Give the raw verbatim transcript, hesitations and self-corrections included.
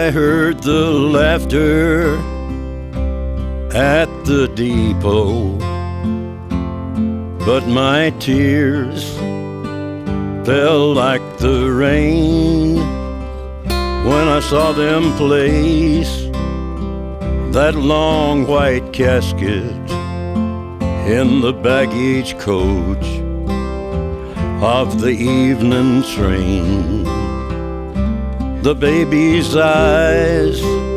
I heard the laughter at the depot, but my tears fell like the rain when I saw them place that long white casket in the baggage coach of the evening train. The baby's eyes